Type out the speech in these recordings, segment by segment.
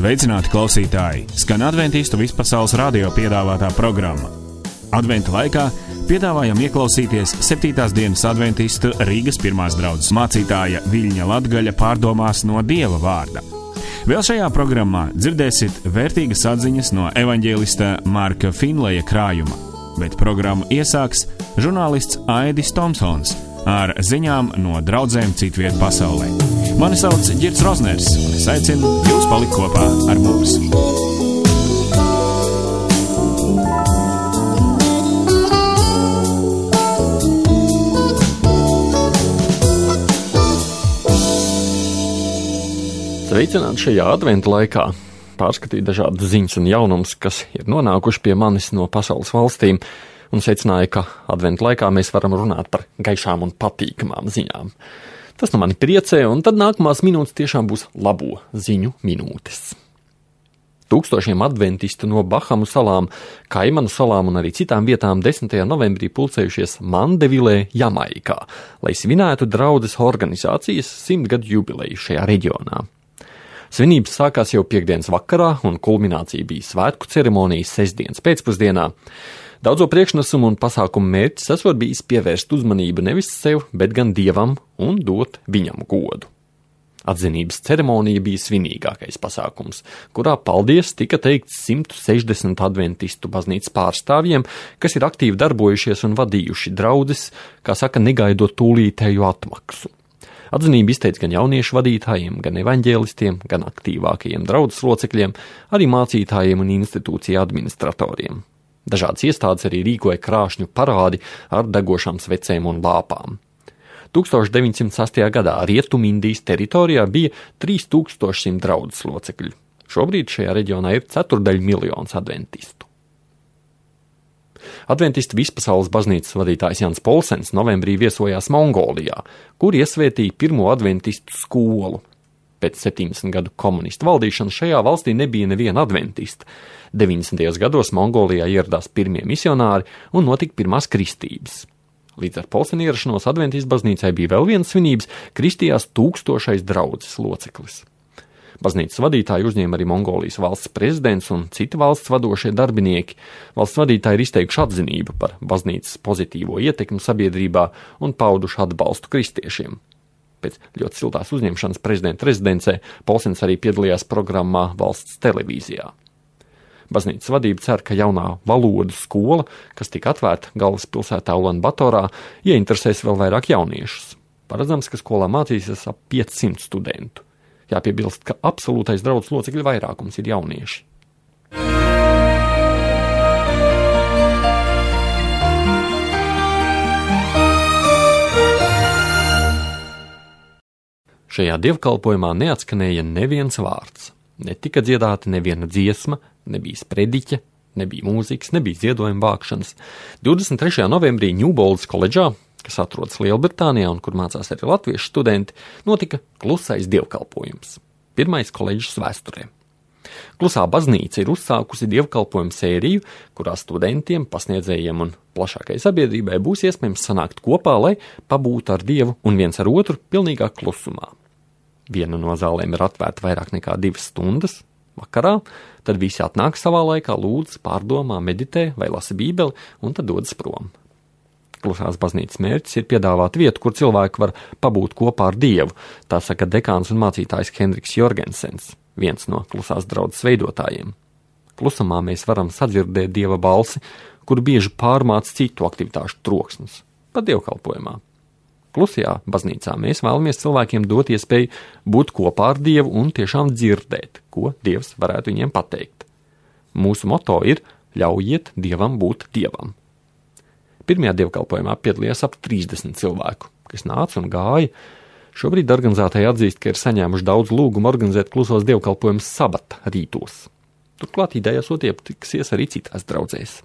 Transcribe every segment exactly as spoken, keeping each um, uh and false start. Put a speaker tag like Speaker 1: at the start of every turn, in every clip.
Speaker 1: Sveicināti klausītāji! Skan Adventistu vispasaules radio piedāvātā programma. Adventa laikā piedāvājam ieklausīties septītās dienas adventistu Rīgas pirmās draudzes mācītāja Viļņa Latgaļa pārdomās no Dieva vārda. Vēl šajā programmā dzirdēsit vērtīgas atziņas no evaņģēlista Marka Finleja krājuma, bet programmu iesāks žurnālists Aidis Tomsons ar ziņām no draudzēm citviet pasaulē. Mani sauc Girts Rozners, un es aicinu jūs palikt kopā ar mums.
Speaker 2: Sveicināti šajā adventa laikā. Pārskatīt dažādas ziņas un jaunumus, kas ir nonākuši pie manis no pasaules valstīm, un secināju, ka adventa laikā mēs varam runāt par gaišām un patīkamām ziņām. Tas nu mani priecē, un tad nākamās minūtes tiešām būs labo ziņu minūtes. Tūkstošiem adventistu no Bahamu salām, Kaimanu salām un arī citām vietām desmitajā novembrī pulcējušies Mandevilē, Jamaikā, lai svinētu draudzes organizācijas simtgadu jubileju šajā reģionā. Svinības sākās jau piekdienas vakarā, un kulminācija bija svētku ceremonijas sestdienas pēcpusdienā. Daudzo priekšnesumu un pasākumu mērķis esot bijis pievērst uzmanību nevis sev, bet gan Dievam un dot viņam godu. Atzinības ceremonija bija svinīgākais pasākums, kurā paldies tika teikts simt sešdesmit adventistu baznīcas pārstāvjiem, kas ir aktīvi darbojušies un vadījuši draudzes, kā saka, negaidot tūlītēju atmaksu. Atzinību izteica gan jauniešu vadītājiem, gan evaņģēlistiem, gan aktīvākajiem draudzes locekļiem, arī mācītājiem un institūciju administratoriem. Dažādas iestādes arī rīkoja krāšņu parādi ar degošām svecēm un lāpām. tūkstoš deviņsimt sastajā gadā Rietumindijas teritorijā bija trīs tūkstoši simt draudzes locekļu. Šobrīd šajā reģionā ir ceturdaļa miljons adventistu. Adventistu vispasaules baznīcas vadītājs Jans Polsens novembrī viesojās Mongolijā, kur iesvētīja pirmo adventistu skolu. Pēc septiņdesmit gadu komunistu valdīšanas šajā valstī nebija neviena adventista. deviņdesmitajos gados Mongolijā ieradās pirmie misionāri un notika pirmās kristības. Līdz ar Polsena ierašanos adventistu baznīcai bija vēl viens svinības, kristījās tūkstošais draudzes loceklis. Baznīcas vadītāju uzņēma arī Mongolijas valsts prezidents un citi valsts vadošie darbinieki. Valsts vadītāji ir izteikuši atzinību par baznīcas pozitīvo ietekmi sabiedrībā un pauduši atbalstu kristiešiem. Pēc ļoti siltās uzņemšanas prezidenta rezidencē Polsens arī piedalījās programmā valsts televīzijā. Baznīcas vadība cer, ka jaunā valodu skola, kas tika atvērta galvaspilsētā Ulanbatorā, ieinteresēs vēl vairāk jauniešus. Paredzams, ka skolā mācīsies ap piecsimt studentu. Jāpiebilst, ka absolūtais draudzes locekļu vairākums ir jaunieši. Šajā dievkalpojumā neatskanēja neviens vārds. Netika dziedāta neviena dziesma, nebija sprediķa, nebija mūzikas, nebija ziedojuma vākšanas. divdesmit trešajā novembrī Ņūboldas koledžā, kas atrodas Lielbritānijā un kur mācās arī latviešu studenti, notika klusais dievkalpojums. Pirmais koledžas vēsturē. Klusā baznīca ir uzsākusi dievkalpojumu sēriju, kurā studentiem, pasniedzējiem un plašākai sabiedrībai būs iespējams sanākt kopā, lai pabūtu ar Dievu un viens ar otru pilnīgā klusumā. Viena no zālēm ir atvērta vairāk nekā divas stundas vakarā, tad visi atnāk savā laikā, lūdz, pārdomā, meditē vai lasa bībeli un tad dodas prom. Klusās baznīcas mērķis ir piedāvāt vietu, kur cilvēki var pabūt kopā ar Dievu, tā saka dekāns un mācītājs Henriks Jorgensens, viens no klusās draudzes veidotājiem. Klusumā mēs varam sadzirdēt Dieva balsi, kur bieži pārmāc citu aktivitāšu troksnis, pat dievkalpojumā. Klusajā baznīcā mēs vēlamies cilvēkiem dot iespēju būt kopā ar Dievu un tiešām dzirdēt, ko Dievs varētu viņiem pateikt. Mūsu moto ir ļaujiet Dievam būt Dievam. Pirmajā dievkalpojumā piedalījās ap trīsdesmit cilvēku, kas nāca un gāja. Šobrīd organizētāji atzīst, ka ir saņēmuši daudz lūgumu organizēt klusos dievkalpojumus sabata rītos. Turklāt ideja esot iepatiksies arī citās draudzēs.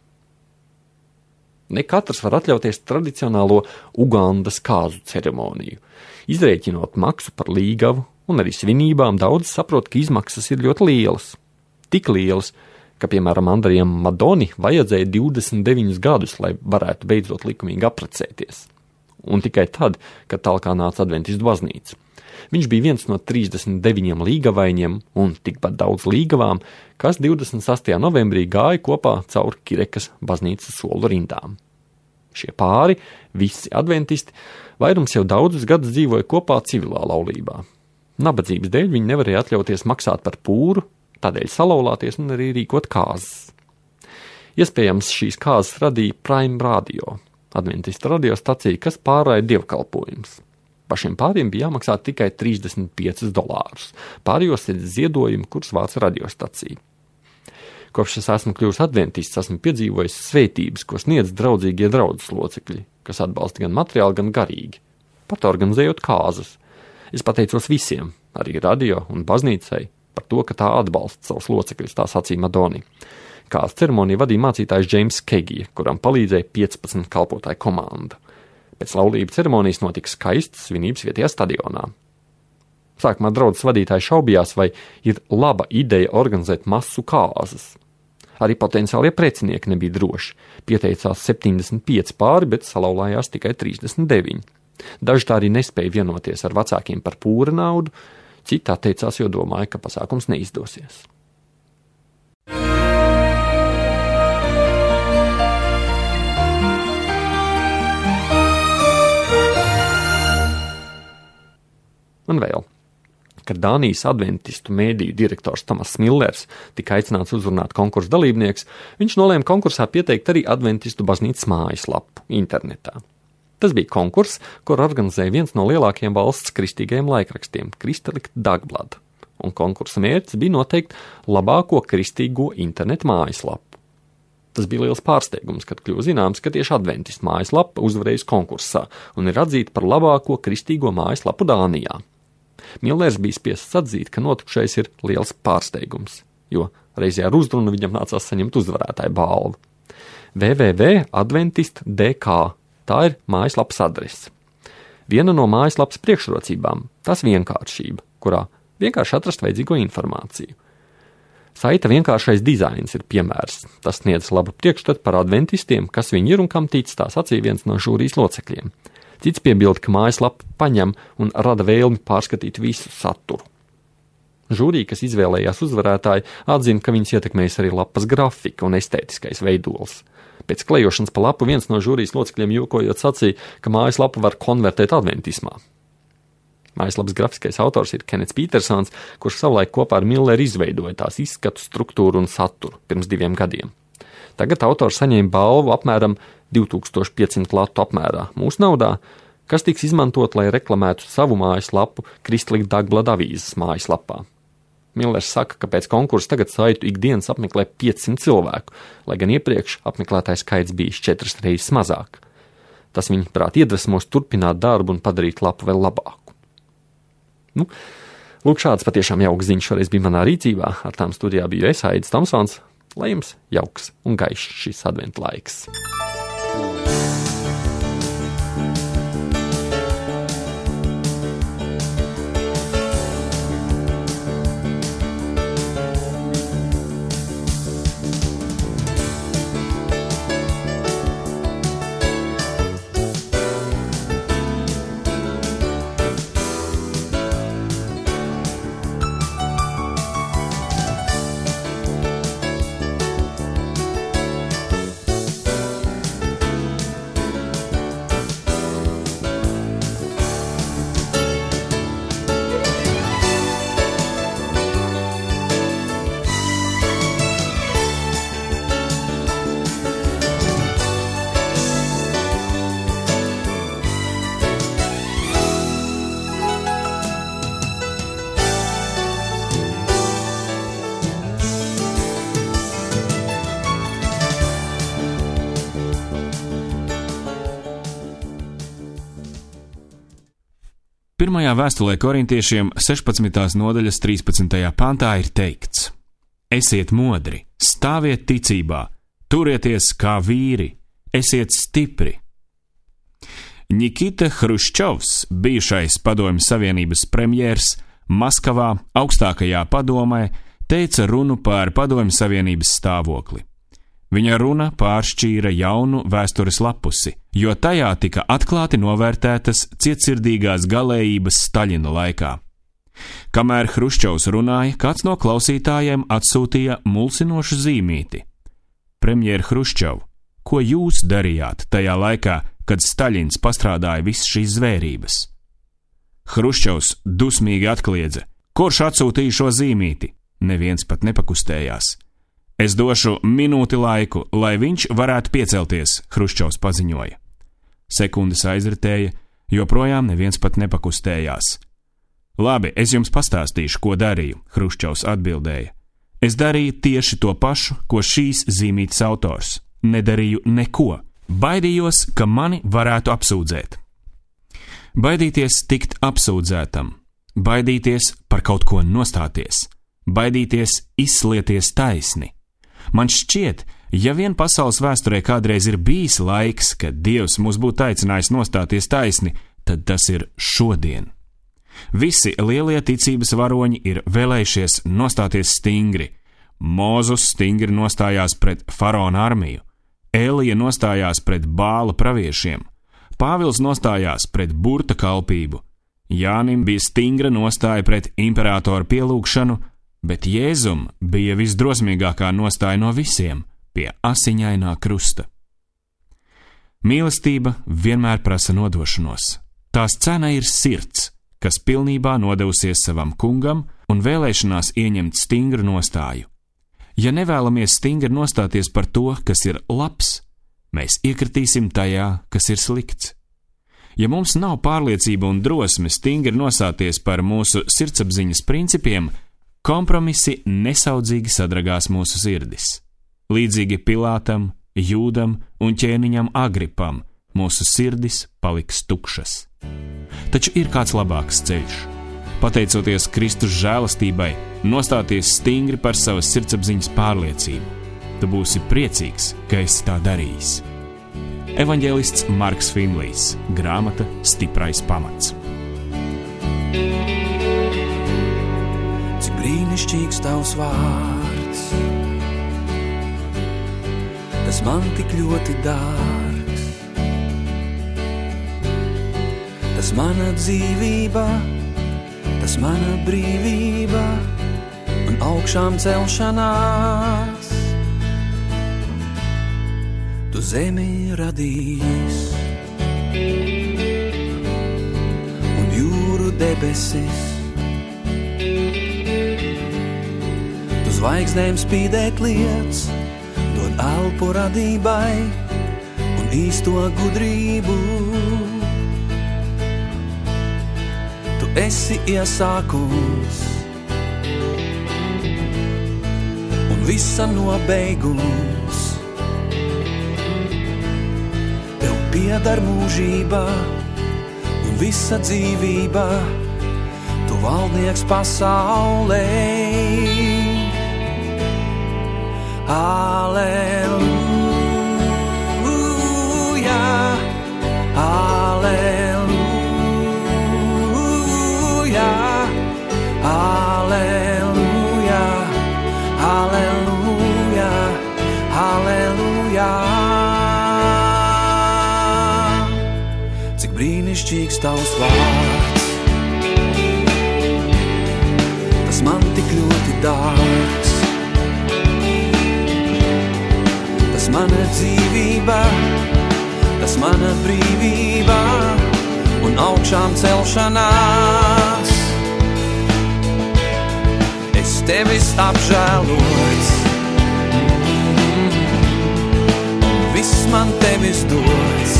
Speaker 2: Ne katrs var atļauties tradicionālo Ugandas kāzu ceremoniju. Izrēķinot maksu par līgavu un arī svinībām, daudz saprot, ka izmaksas ir ļoti lielas. Tik lielas, ka, piemēram, Andrejam Madoni vajadzēja divdesmit deviņus gadus, lai varētu beidzot likumīgi apprecēties. Un tikai tad, kad talkā nāca adventistu baznīca. Viņš bija viens no trīsdesmit deviņiem līgavainiem un tikpat daudz līgavām, kas divdesmit sastajā novembrī gāja kopā caur Kirekas baznīcas solu rindām. Šie pāri, visi adventisti, vairums jau daudzus gadus dzīvoja kopā civilā laulībā. Nabadzības dēļ viņi nevarēja atļauties maksāt par pūru, tādēļ salauzties un arī rīkot kāzas. Iespējams, šīs kāzas radīja Prime Radio, adventista radiostacija, kas pārraida dievkalpojumus. Pašiem pāriem bija jāmaksā tikai trīsdesmit piecus dolārus, pārējos ir ziedojumi, kurus vāc radiostacija. Kopš es esmu kļuvis adventists, esmu piedzīvojis svētības, ko sniedz draudzīgie draudzes locekļi, kas atbalsta gan materiāli, gan garīgi, pat organizējot kāzas. Es pateicos visiem, arī radio un baznīcai, par to, ka tā atbalsta savus locekļus, tā sacīja Madoni. Kāzas ceremoniju vadīja mācītājs Džeims Kegija, kuram palīdzēja piecpadsmit kalpotāju komanda. Pēc laulību ceremonijas notika skaistas svinības vietējā stadionā. Sākumā draudzes vadītāji šaubījās, vai ir laba ideja organizēt masu kāzas. Arī potenciālie precinieki nebija droši. Pieteicās septiņdesmit pieci pāri, bet salauzās tikai trīsdesmit deviņi. Daži tā arī nespēja vienoties ar vecākiem par pūra naudu, citi atteicās, jo domāja, ka pasākums neizdosies. Un vēl, kad Dānijas adventistu mēdīju direktors Tomas Millers tika aicināts uzrunāt konkursu dalībnieks, viņš nolēma konkursā pieteikt arī adventistu baznīcas mājaslapu internetā. Tas bija konkurss, kur organizēja viens no lielākajiem valsts kristīgajiem laikrakstiem – Christelijk Dagblad, un konkursa mērķis bija noteikt labāko kristīgo internetu mājaslapu. Tas bija liels pārsteigums, kad kļuva zināms, ka tieši adventistu mājaslapa uzvarējusi konkursā un ir atzīta par labāko kristīgo mājaslapu Dānijā. Millers bija spiests atzīt, ka notikušais ir liels pārsteigums, jo reizē ar uzrunu viņam nācās saņemt uzvarētāju balvu. w w w punkt adventist punkt d k tā ir mājaslapas adrese. Viena no mājaslapas priekšrocībām – tās vienkāršība, kurā vienkārši atrast vajadzīgo informāciju. Saita vienkāršais dizains ir piemērs. Tas sniedz labu priekšstatu par adventistiem, kas viņi ir un kam tic, tā sacīja viens no žūrijas locekļiem. Cits piebilda, ka mājaslapa paņem un rada vēlmi pārskatīt visu saturu. Žūrija, kas izvēlējās uzvarētāju, atzina, ka viņas ietekmējas arī lapas grafika un estētiskais veidols. Pēc klejošanas pa lapu viens no žūrijas locekļiem jokojot sacīja, ka mājaslapa var konvertēt adventismā. Mājaslapas grafiskais autors ir Kennets Petersons, kurš savulaik kopā ar Milleru izveidoja tās izskatu, struktūru un saturu pirms diviem gadiem. Tagad autors saņēma balvu apmēram divi tūkstoši piecsimt latu apmērā mūsu naudā, kas tiks izmantot, lai reklamētu savu mājaslapu Christelijk Dagblad avīzes mājaslapā. Millers saka, ka pēc konkursa tagad saitu ikdienas apmeklē piecsimt cilvēku, lai gan iepriekš apmeklētāju skaits bijis četras reizes mazāk. Tas viņa prāt iedvesmos turpināt darbu un padarīt lapu vēl labāku. Nu, lūk, šāds patiešām jauks ziņš šoreiz bija manā rīcībā. Ar tām studijā biju es, Aidis Tomsons. Lai jums jauks un gaišs šis adventa laiks.
Speaker 1: Pirmajā vēstulē korintiešiem sešpadsmitās nodaļas trīspadsmitajā pantā ir teikts: Esiet modri, stāviet ticībā, turieties kā vīri, esiet stipri. Nikita Hruščovs, bijušais Padomju Savienības premjers, Maskavā augstākajā padomē teica runu par Padomju Savienības stāvokli. Viņa runa pāršķīra jaunu vēstures lapusi, jo tajā tika atklāti novērtētas cietsirdīgās galējības Staļina laikā. Kamēr Hruščovs runāja, kāds no klausītājiem atsūtīja mulsinošu zīmīti. Premjer Hruščov, ko jūs darījāt tajā laikā, kad Staļins pastrādāja visas šīs zvērības? Hruščovs dusmīgi atkliedza: kurš atsūtīja šo zīmīti? Neviens pat nepakustējās. Es došu minūti laiku, lai viņš varētu piecelties, Hruščovs paziņoja. Sekundes aizritēja, joprojām neviens pat nepakustējās. Labi, es jums pastāstīšu, ko darīju, Hruščovs atbildēja. Es darīju tieši to pašu, ko šīs zīmītes autors. Nedarīju neko. Baidījos, ka mani varētu apsūdzēt. Baidīties tikt apsūdzētam, baidīties par kaut ko nostāties, baidīties izslieties taisni. Man šķiet, ja vien pasaules vēsturē kādreiz ir bijis laiks, kad Dievs mūs būtu aicinājis nostāties taisni, tad tas ir šodien. Visi lielie ticības varoņi ir vēlējušies nostāties stingri. Mūzus stingri nostājās pret faraona armiju, Elija nostājās pret Bāla praviešiem, Pāvils nostājās pret burta kalpību, Jānim bija stingra nostāja pret imperatoru pielūgšanu, bet Jēzum bija visdrosmīgākā nostāja no visiem pie asiņainā krusta. Mīlestība vienmēr prasa nodošanos. Tās cena ir sirds, kas pilnībā nodevusies savam kungam un vēlēšanās ieņemt stingru nostāju. Ja nevēlamies stingri nostāties par to, kas ir labs, mēs iekritīsim tajā, kas ir slikts. Ja mums nav pārliecība un drosme stingri nostāties par mūsu sirdsapziņas principiem, kompromisi nesaudzīgi sadragās mūsu sirdis. Līdzīgi Pilātam, Jūdam un ķēniņam Agripam, mūsu sirdis paliks tukšas. Taču ir kāds labāks ceļš. Pateicoties Kristus žēlastībai, nostāties stingri par savas sirdsapziņas pārliecību. Tu būsi priecīgs, ka esi tā darījis. Evaņģēlists Marks Finlijs, grāmata Stiprais pamats.
Speaker 3: Cik brīnišķīgs tavs vārds, tas man tik ļoti dārgs, tas mana dzīvība, tas mana brīvība un augšām celšanās. Tu zemi radījis un jūru debesis, tu zvaigznēm spīdēt liec, dod elpu radībai un īsto gudrību. Tu esi iesākums un visa nobeigums. Tev piedar mūžība un visa dzīvība, tu valdnieks pasaulē. Aleluja, aleluja, aleluja, aleluja, aleluja. Cik brīnišķīgs tavs vārds, tas man tik ļoti dārgs. Tas mana dzīvība, tas mana brīvība un augšām celšanās. Es tevis apžēlots, un viss man tevis dots.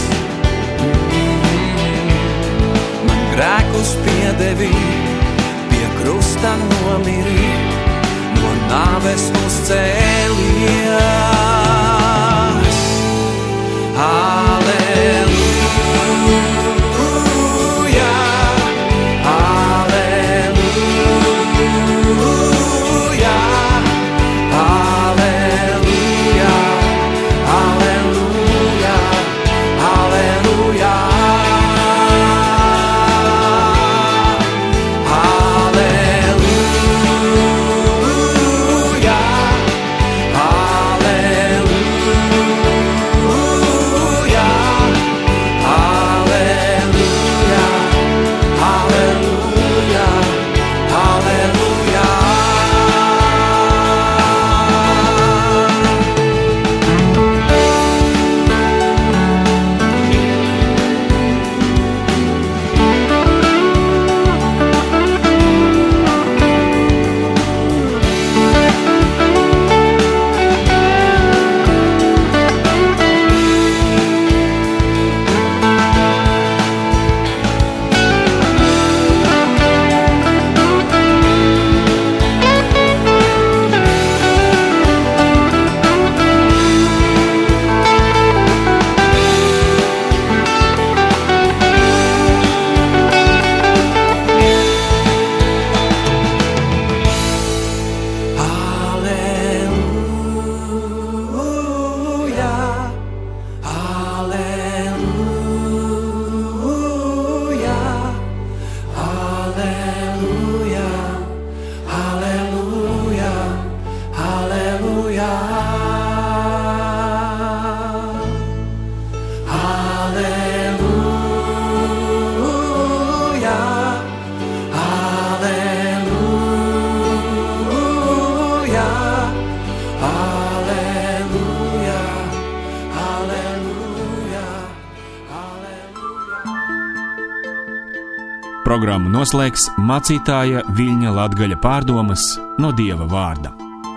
Speaker 3: Man grēkus piedevi, pie krusta nomiri, no nāves uzcēlies. Aleluja, aleluja, aleluja, aleluja, aleluja, aleluja, aleluja.
Speaker 1: Programmu noslēgs mācītāja Viļņa Latgaļa pārdomas no Dieva vārda.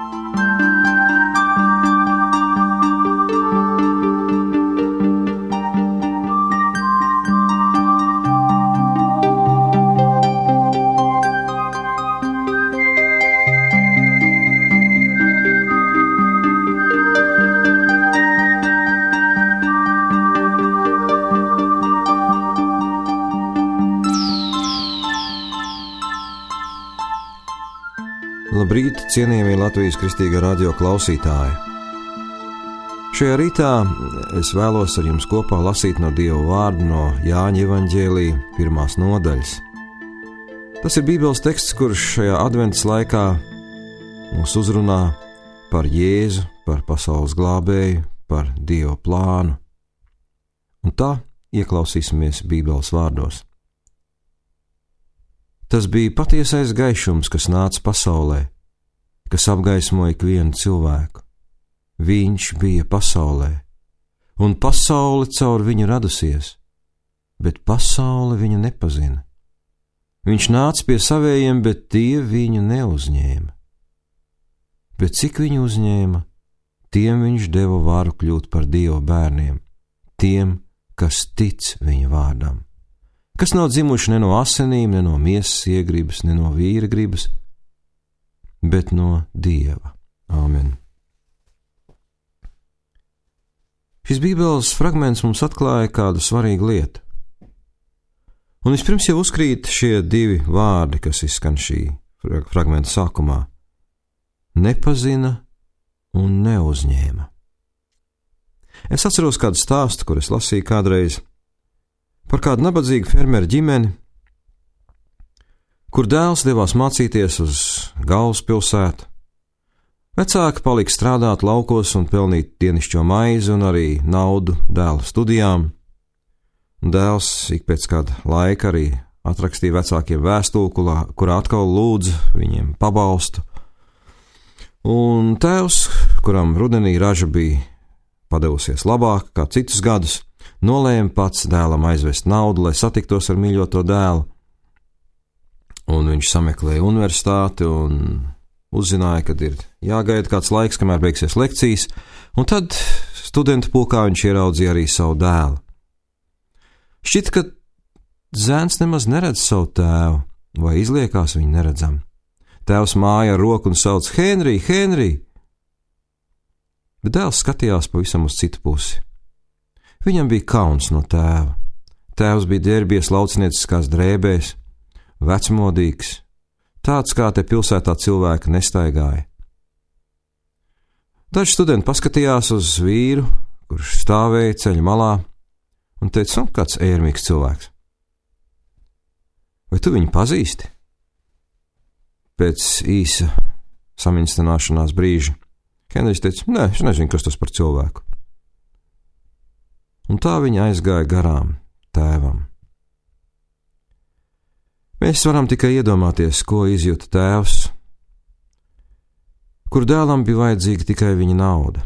Speaker 4: Labrīt, cienījamie Latvijas Kristīgā radio klausītāji! Šajā rītā es vēlos ar jums kopā lasīt no Dieva vārda no Jāņa evaņģēlija pirmās nodaļas. Tas ir Bībeles teksts, kurš šajā adventas laikā mūs uzrunā par Jēzu, par pasaules glābēju, par Dieva plānu. Un tā ieklausīsimies Bībeles vārdos. Tas bija patiesais gaišums, kas nāca pasaulē, kas apgaismoja ikvienu cilvēku. Viņš bija pasaulē, un pasaule caur viņu radusies, bet pasaule viņu nepazina. Viņš nāca pie savējiem, bet tie viņu neuzņēma. Bet cik viņu uzņēma, tiem viņš deva varu kļūt par Dieva bērniem, tiem, kas tic viņa vārdam. Kas nav dzimuši ne no asinīm, ne no miesas iegribas, ne no vīra gribas, bet no Dieva. Āmen. Šis Bībeles fragments mums atklāja kādu svarīgu lietu. Un vispirms jau uzkrīt šie divi vārdi, kas izskan šī fragmenta sākumā. Nepazina un neuzņēma. Es atceros kādu stāstu, kur es lasīju kādreiz par kādu nabadzīgu fermeru ģimeni, kur dēls devās mācīties uz galvaspilsētu. Vecāki palika strādāt laukos un pelnīt dienišķo maizi un arī naudu dēla studijām. Dēls ik pēc kāda laika arī atrakstīja vecākiem vēstuli, kurā atkal lūdza viņiem pabalstu. Un tēvs, kuram rudenī raža bija padevusies labāk kā citus gadus, nolēma pats dēlam aizvest naudu, lai satiktos ar mīļoto dēlu. Un viņš sameklēja universitāti un uzzināja, kad ir jāgaida kāds laiks, kamēr beigsies lekcijas, un tad studentu pulkā viņš ieraudzīja arī savu dēlu. Šķiet, ka zēns nemaz neredz savu tēvu, vai izliekās viņu neredzam. Tēvs māja ar roku un sauc: Henrij, Henrij! Bet dēls skatījās pavisam uz citu pusi. Viņam bija kauns no tēva. Tēvs bija ģērbies laucinieciskās drēbēs, vecmodīgs, tāds kā te pilsētā cilvēki nestaigāja. Daži studenti paskatījās uz vīru, kurš stāvēja ceļa malā, un teica: nu, kāds ērmīgs cilvēks. Vai tu viņu pazīsti? Pēc īsa saminstināšanās brīža Henrijs teica: nē, es nezinu, kas tas par cilvēku. Un tā viņa aizgāja garām tēvam. Mēs varam tikai iedomāties, ko izjuta tēvs, kur dēlam bija vajadzīga tikai viņa nauda.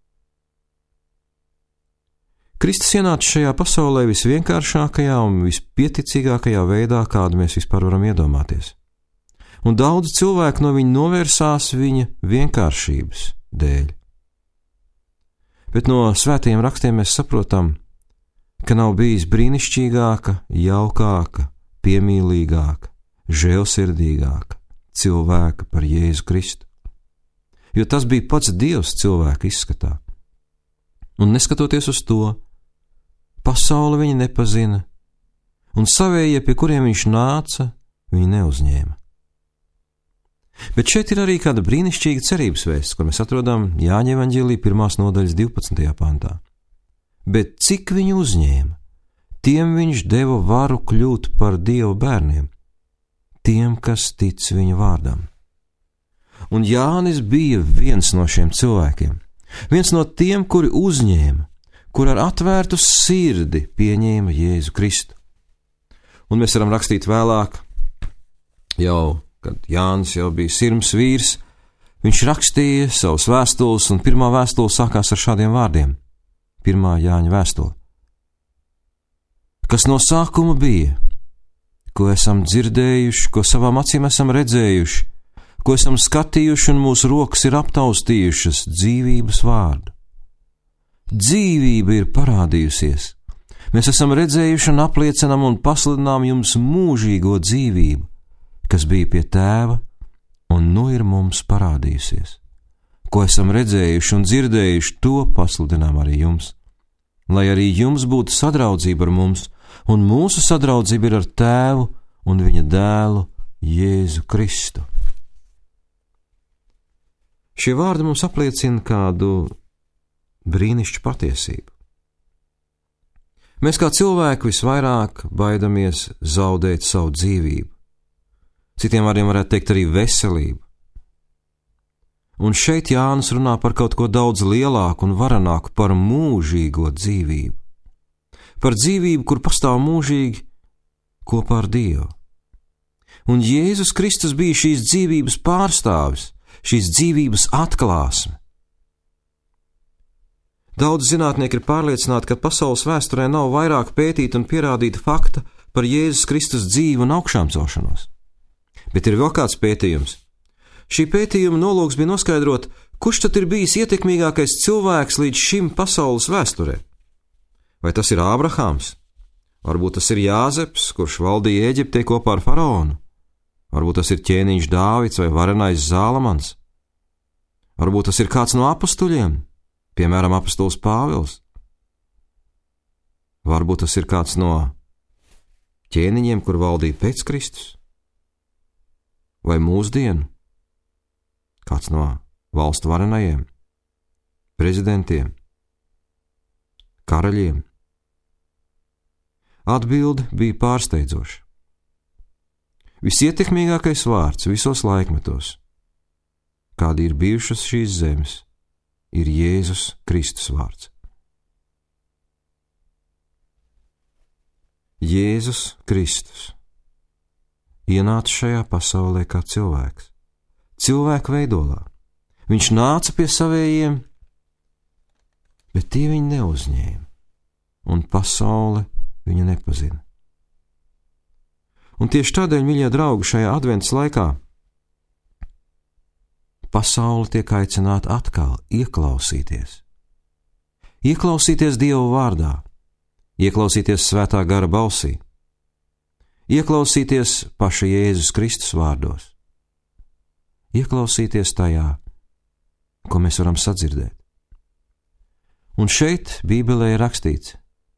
Speaker 4: Kristus ienāca šajā pasaulē visvienkāršākajā un vispieticīgākajā veidā, kādu mēs vispār varam iedomāties. Un daudz cilvēku no viņa novērsās viņa vienkāršības dēļ. Bet no svētajiem rakstiem mēs saprotam, ka nav bijis brīnišķīgāka, jaukāka, piemīlīgāka, žēlsirdīgāka cilvēka par Jēzu Kristu. Jo tas bija pats Dievs cilvēka izskatā. Un neskatoties uz to, pasaule viņu nepazina, un savējie, pie kuriem viņš nāca, viņu neuzņēma. Bet šeit ir arī kāda brīnišķīga cerības vēsts, kur mēs atrodam Jāņa evaņģēlija pirmās nodaļas divpadsmitajā pantā. Bet cik viņu uzņēma, tiem viņš deva varu kļūt par Dieva bērniem, tiem, kas tic viņa vārdam. Un Jānis bija viens no šiem cilvēkiem, viens no tiem, kuri uzņēma, kur ar atvērtu sirdi pieņēma Jēzu Kristu. Un mēs varam rakstīt vēlāk, jau kad Jānis jau bija sirms vīrs, viņš rakstīja savus vēstules, un pirmā vēstule sākās ar šādiem vārdiem. Pirmā Jāņa vēstule. Kas no sākuma bija, ko esam dzirdējuši, ko savām acīm esam redzējuši, ko esam skatījuši un mūsu rokas ir aptaustījušas dzīvības vārdu. Dzīvība ir parādījusies. Mēs esam redzējuši un apliecinām un pasludinām jums mūžīgo dzīvību, kas bija pie Tēva un nu ir mums parādījusies. Ko esam redzējuši un dzirdējuši, to pasludinām arī jums, lai arī jums būtu sadraudzība ar mums, un mūsu sadraudzība ir ar Tēvu un viņa dēlu Jēzu Kristu. Šie vārdi mums apliecina kādu brīnišķīgu patiesību. Mēs kā cilvēki visvairāk baidamies zaudēt savu dzīvību. Citiem vārdiem varētu teikt arī veselību. Un šeit Jānis runā par kaut ko daudz lielāku un varenāku, par mūžīgo dzīvību. Par dzīvību, kur pastāv mūžīgi kopā ar Dievu. Un Jēzus Kristus bija šīs dzīvības pārstāvis, šīs dzīvības atklāsme. Daudz zinātnieki ir pārliecināti, ka pasaules vēsturē nav vairāk pētīta un pierādīta fakta par Jēzus Kristus dzīvi un augšām celšanos. Bet ir vēl kāds pētījums. Šī pētījuma nolūks bija noskaidrot, kurš tad ir bijis ietekmīgākais cilvēks līdz šim pasaules vēsturē. Vai tas ir Ābrahāms? Varbūt tas ir Jāzeps, kurš valdīja Ēģiptē kopā ar faraonu? Varbūt tas ir ķēniņš Dāvids vai varenais Zālamans? Varbūt tas ir kāds no apustuļiem, piemēram, apustulis Pāvils? Varbūt tas ir kāds no ķēniņiem, kur valdīja pēc Kristus? Vai mūsdienu? Kāds no valstu varenajiem, prezidentiem, karaļiem? Atbilde bija pārsteidzoša. Visietekmīgākais vārds visos laikmetos, kādi ir bijušas šīs zemes, ir Jēzus Kristus vārds. Jēzus Kristus ienāca šajā pasaulē kā cilvēks, cilvēku veidolā. Viņš nāca pie savējiem, bet tie viņu neuzņēma, un pasaule viņu nepazina. Un tieši tādēļ, mīļie draugi, šajā adventas laikā pasaule tiek aicināta atkal ieklausīties. Ieklausīties Dieva vārdā, ieklausīties Svētā gara balsī, ieklausīties paša Jēzus Kristus vārdos, ieklausīties tajā, ko mēs varam sadzirdēt. Un šeit Bībelē ir rakstīts: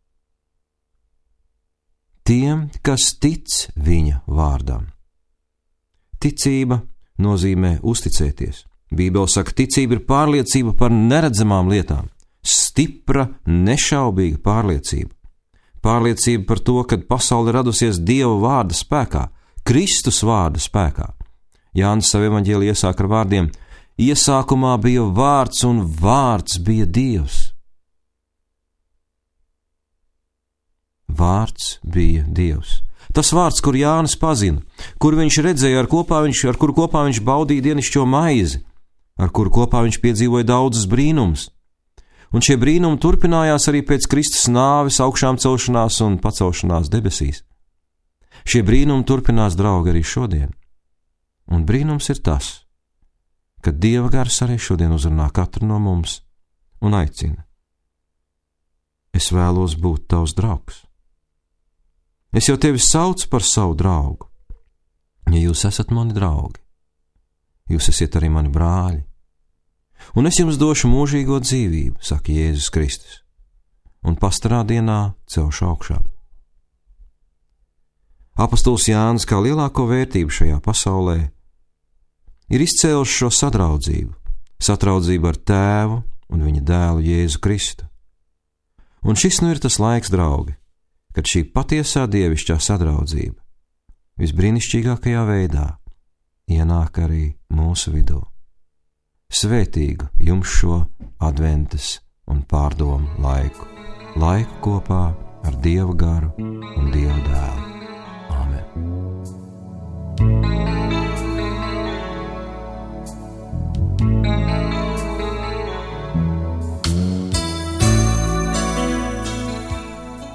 Speaker 4: tiem, kas tic viņa vārdam. Ticība nozīmē uzticēties. Bībele saka, ticība ir pārliecība par neredzamām lietām, stipra, nešaubīga pārliecība. Pārliecība par to, ka pasaule radusies Dieva vārda spēkā, Kristus vārda spēkā. Jānis savu evaņģēliju iesāk ar vārdiem: iesākumā bija vārds un vārds bija Dievs. Vārds bija Dievs. Tas vārds, kur Jānis pazina, kur viņš redzēja, ar, kopā viņš, ar kuru kopā viņš baudīja dienišķo maizi, ar kuru kopā viņš piedzīvoja daudzus brīnumus. Un šie brīnumi turpinājās arī pēc Kristus nāves, augšām celšanās un pacelšanās debesīs. Šie brīnumi turpinās, draugi, arī šodien. Un brīnums ir tas, ka Dieva gars arī šodien uzrunā katru no mums un aicina: es vēlos būt tavs draugs. Es jau tevi saucu par savu draugu. Ja jūs esat mani draugi, jūs esiet arī mani brāļi. Un es jums došu mūžīgo dzīvību, saka Jēzus Kristus, un pastarā dienā celšu augšā. Apostols Jānis kā lielāko vērtību šajā pasaulē ir izcēlis šo sadraudzību, sadraudzību ar Tēvu un viņa dēlu Jēzu Kristu. Un šis nu ir tas laiks, draugi, kad šī patiesā dievišķā sadraudzība visbrīnišķīgākajā veidā ienāk arī mūsu vidū. Svētīgu jums šo adventas un pārdomu laiku, laiku kopā ar Dieva garu un Dieva dēlu. Āmen.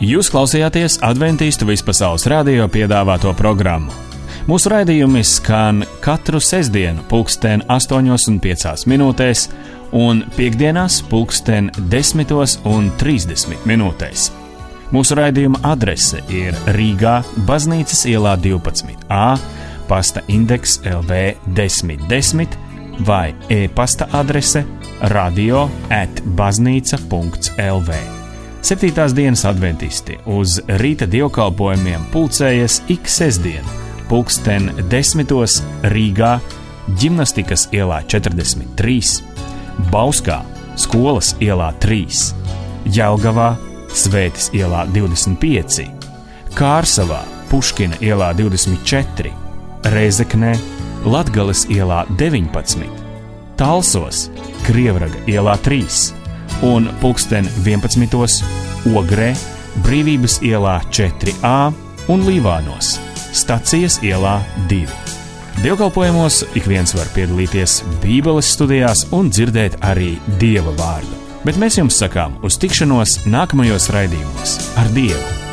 Speaker 1: Jūs klausījāties Adventistu vispasaules radio piedāvāto programmu. Mūsu raidījumi skan katru sestdienu pulksten astoņos un piecās minūtēs un piekdienās pulksten desmitos un trīsdesmit minūtēs. Mūsu raidījuma adrese ir Rīgā, Baznīcas ielā divpadsmit A, pasta indeks L V desmit desmit vai e-pasta adrese radio at baznīca punkts L V. Septītās dienas adventisti uz rīta dievkalpojumiem pulcējas ik sestdien, pulksten desmitos Rīgā, Ģimnastikas ielā četrdesmit trīs, Bauskā, Skolas ielā trīs, Jelgavā, Svētes ielā divdesmit pieci, Kārsavā, Puškina ielā divdesmit četri, Rēzeknē, Latgales ielā deviņpadsmit, Talsos, Krievraga ielā trīs un pulksten vienpadsmitos Ogrē, Brīvības ielā četri A un Līvānos, Stacijas ielā divi. Dievkalpojumos ik viens var piedalīties Bībeles studijās un dzirdēt arī Dieva vārdu. Bet mēs jums sakām uz tikšanos nākamajos raidījumos ar Dievu!